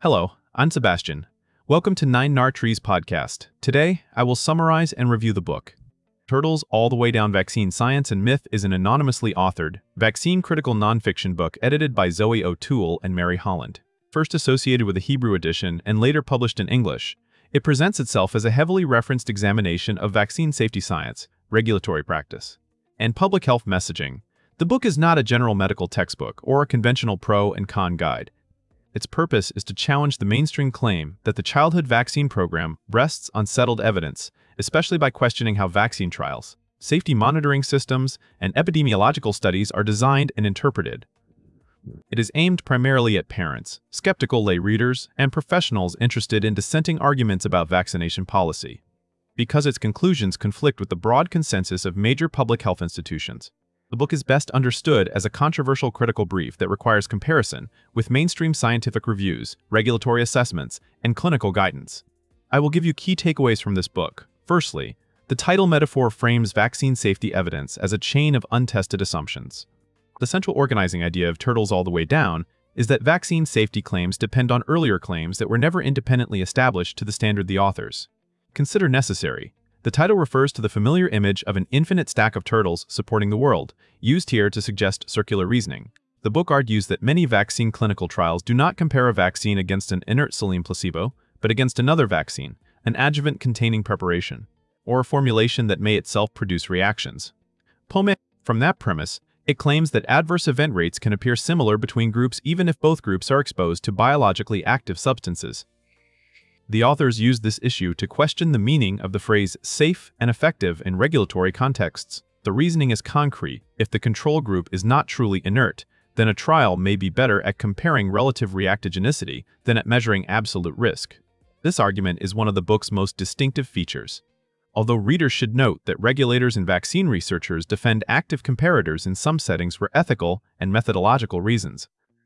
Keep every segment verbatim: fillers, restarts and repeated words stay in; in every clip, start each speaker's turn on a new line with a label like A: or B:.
A: Hello, I'm Sebastian. Welcome to Nine Nar Trees podcast. Today, I will summarize and review the book. Turtles All the Way Down: Vaccine Science and Myth is an anonymously authored, vaccine-critical nonfiction book edited by Zoe O'Toole and Mary Holland. First associated with a Hebrew edition and later published in English, it presents itself as a heavily referenced examination of vaccine safety science, regulatory practice, and public health messaging. The book is not a general medical textbook or a conventional pro and con guide. Its purpose is to challenge the mainstream claim that the childhood vaccine program rests on settled evidence, especially by questioning how vaccine trials, safety monitoring systems, and epidemiological studies are designed and interpreted. It is aimed primarily at parents, skeptical lay readers, and professionals interested in dissenting arguments about vaccination policy, because its conclusions conflict with the broad consensus of major public health institutions. The book is best understood as a controversial critical brief that requires comparison with mainstream scientific reviews, regulatory assessments, and clinical guidance. I will give you key takeaways from this book. Firstly, the title metaphor frames vaccine safety evidence as a chain of untested assumptions. The central organizing idea of Turtles All the Way Down is that vaccine safety claims depend on earlier claims that were never independently established to the standard the authors consider necessary. The title refers to the familiar image of an infinite stack of turtles supporting the world, used here to suggest circular reasoning. The book argues that many vaccine clinical trials do not compare a vaccine against an inert saline placebo, but against another vaccine, an adjuvant-containing preparation, or a formulation that may itself produce reactions. Pome. From that premise, it claims that adverse event rates can appear similar between groups even if both groups are exposed to biologically active substances. The authors use this issue to question the meaning of the phrase safe and effective in regulatory contexts. The reasoning is concrete. If the control group is not truly inert, then a trial may be better at comparing relative reactogenicity than at measuring absolute risk. This argument is one of the book's most distinctive features. Although readers should note that regulators and vaccine researchers defend active comparators in some settings for ethical and methodological reasons.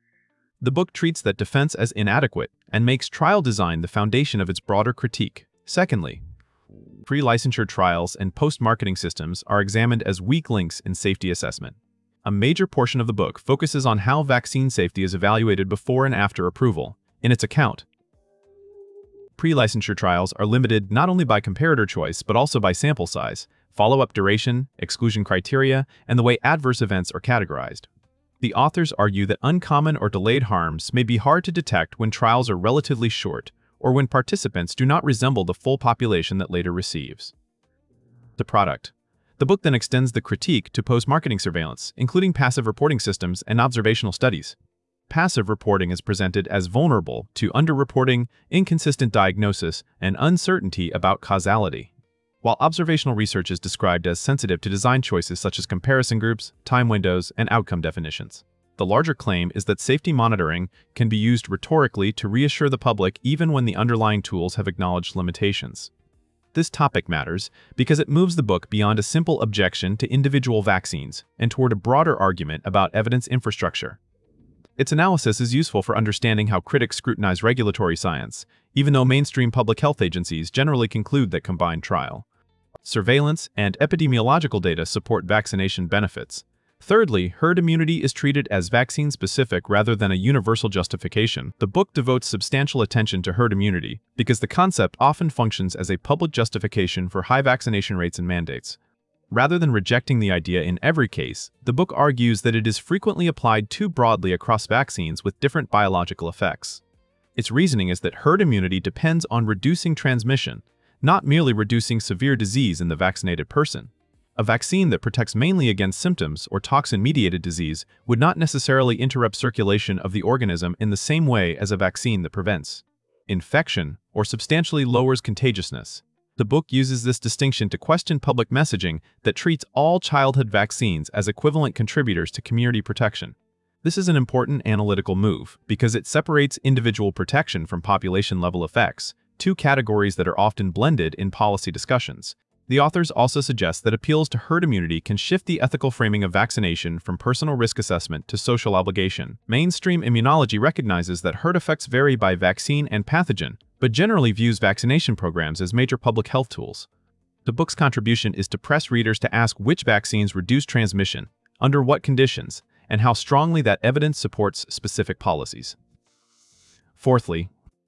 A: The book treats that defense as inadequate and makes trial design the foundation of its broader critique. Secondly, pre-licensure trials and post-marketing systems are examined as weak links in safety assessment. A major portion of the book focuses on how vaccine safety is evaluated before and after approval. In its account, pre-licensure trials are limited not only by comparator choice but also by sample size, follow-up duration, exclusion criteria, and the way adverse events are categorized. The authors argue that uncommon or delayed harms may be hard to detect when trials are relatively short or when participants do not resemble the full population that later receives the product. The book then extends the critique to post-marketing surveillance, including passive reporting systems and observational studies. Passive reporting is presented as vulnerable to underreporting, inconsistent diagnosis, and uncertainty about causality, while observational research is described as sensitive to design choices such as comparison groups, time windows, and outcome definitions. The larger claim is that safety monitoring can be used rhetorically to reassure the public even when the underlying tools have acknowledged limitations. This topic matters because it moves the book beyond a simple objection to individual vaccines and toward a broader argument about evidence infrastructure. Its analysis is useful for understanding how critics scrutinize regulatory science, even though mainstream public health agencies generally conclude that combined trial, surveillance, and epidemiological data support vaccination benefits. Thirdly, herd immunity is treated as vaccine-specific rather than a universal justification. The book devotes substantial attention to herd immunity because the concept often functions as a public justification for high vaccination rates and mandates. Rather than rejecting the idea in every case, the book argues that it is frequently applied too broadly across vaccines with different biological effects. Its reasoning is that herd immunity depends on reducing transmission, not merely reducing severe disease in the vaccinated person. A vaccine that protects mainly against symptoms or toxin-mediated disease would not necessarily interrupt circulation of the organism in the same way as a vaccine that prevents infection or substantially lowers contagiousness. The book uses this distinction to question public messaging that treats all childhood vaccines as equivalent contributors to community protection. This is an important analytical move because it separates individual protection from population-level effects, two categories that are often blended in policy discussions. The authors also suggest that appeals to herd immunity can shift the ethical framing of vaccination from personal risk assessment to social obligation. Mainstream immunology recognizes that herd effects vary by vaccine and pathogen, but generally views vaccination programs as major public health tools. The book's contribution is to press readers to ask which vaccines reduce transmission, under what conditions, and how strongly that evidence supports specific policies. Fourthly,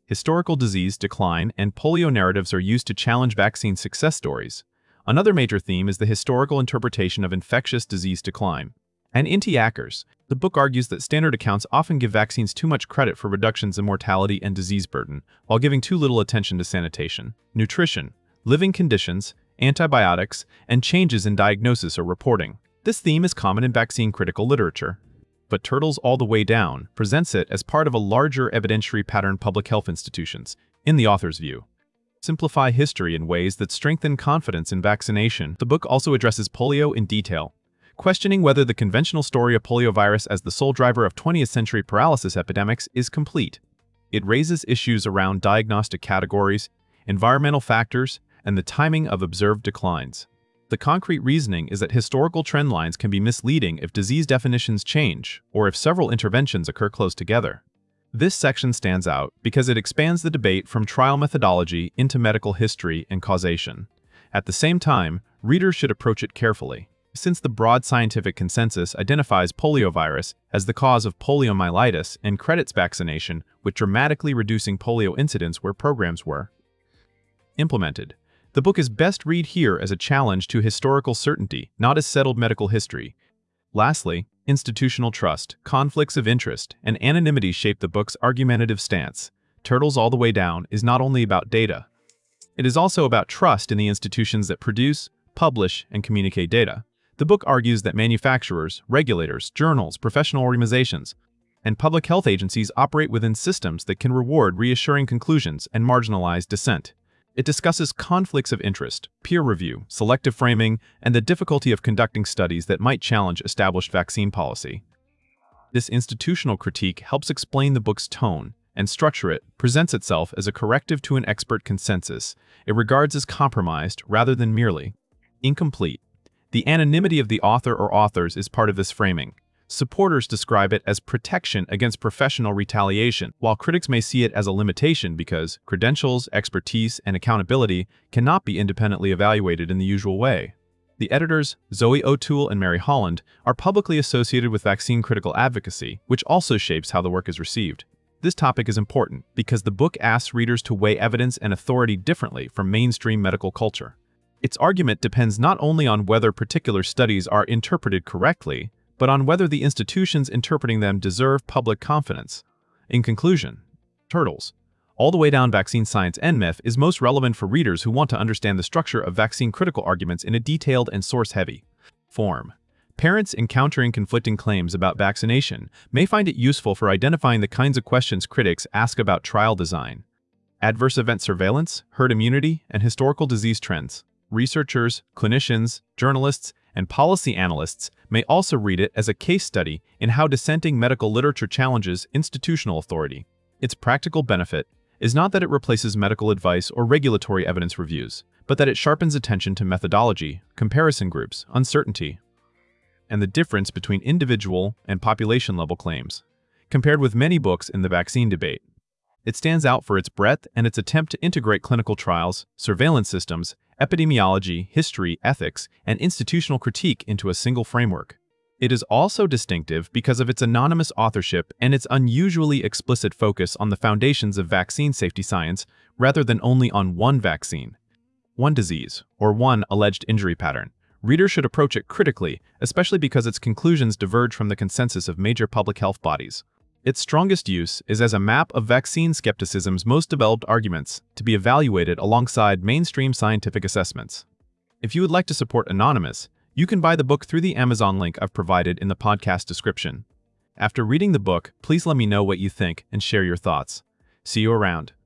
A: Historical disease decline and polio narratives are used to challenge vaccine success stories. Another major theme is the historical interpretation of infectious disease decline. And anti-Ackers, the book argues that standard accounts often give vaccines too much credit for reductions in mortality and disease burden, while giving too little attention to sanitation, nutrition, living conditions, antibiotics, and changes in diagnosis or reporting. This theme is common in vaccine-critical literature. But Turtles All the Way Down presents it as part of a larger evidentiary pattern public health institutions, in the author's view. Simplify history in ways that strengthen confidence in vaccination. The book also addresses polio in detail, questioning whether the conventional story of poliovirus as the sole driver of twentieth century paralysis epidemics is complete. It raises issues around diagnostic categories, environmental factors, and the timing of observed declines. The concrete reasoning is that historical trend lines can be misleading if disease definitions change or if several interventions occur close together. This section stands out because it expands the debate from trial methodology into medical history and causation. At the same time, readers should approach it carefully, since the broad scientific consensus identifies poliovirus as the cause of poliomyelitis and credits vaccination with dramatically reducing polio incidence where programs were implemented. The book is best read here as a challenge to historical certainty, not as settled medical history. Lastly, institutional trust, conflicts of interest, and anonymity shape the book's argumentative stance. Turtles All the Way Down is not only about data. It is also about trust in the institutions that produce, publish, and communicate data. The book argues that manufacturers, regulators, journals, professional organizations, and public health agencies operate within systems that can reward reassuring conclusions and marginalize dissent. It discusses conflicts of interest, peer review, selective framing, and the difficulty of conducting studies that might challenge established vaccine policy. This institutional critique helps explain the book's tone and structure. It presents itself as a corrective to an expert consensus. It regards as compromised rather than merely incomplete. The anonymity of the author or authors is part of this framing. Supporters describe it as protection against professional retaliation, while critics may see it as a limitation because credentials, expertise, and accountability cannot be independently evaluated in the usual way. The editors, Zoe O'Toole and Mary Holland, are publicly associated with vaccine-critical advocacy, which also shapes how the work is received. This topic is important because the book asks readers to weigh evidence and authority differently from mainstream medical culture. Its argument depends not only on whether particular studies are interpreted correctly, but on whether the institutions interpreting them deserve public confidence. In conclusion, Turtles All the Way Down Vaccine Science and Myth is most relevant for readers who want to understand the structure of vaccine-critical arguments in a detailed and source-heavy form. Parents encountering conflicting claims about vaccination may find it useful for identifying the kinds of questions critics ask about trial design, adverse event surveillance, herd immunity, and historical disease trends. Researchers, clinicians, journalists, and policy analysts may also read it as a case study in how dissenting medical literature challenges institutional authority. Its practical benefit is not that it replaces medical advice or regulatory evidence reviews, but that it sharpens attention to methodology, comparison groups, uncertainty, and the difference between individual and population-level claims. Compared with many books in the vaccine debate, it stands out for its breadth and its attempt to integrate clinical trials, surveillance systems, epidemiology, history, ethics, and institutional critique into a single framework. It is also distinctive because of its anonymous authorship and its unusually explicit focus on the foundations of vaccine safety science rather than only on one vaccine, one disease, or one alleged injury pattern. Readers should approach it critically, especially because its conclusions diverge from the consensus of major public health bodies. Its strongest use is as a map of vaccine skepticism's most developed arguments to be evaluated alongside mainstream scientific assessments. If you would like to support Anonymous, you can buy the book through the Amazon link I've provided in the podcast description. After reading the book, please let me know what you think and share your thoughts. See you around.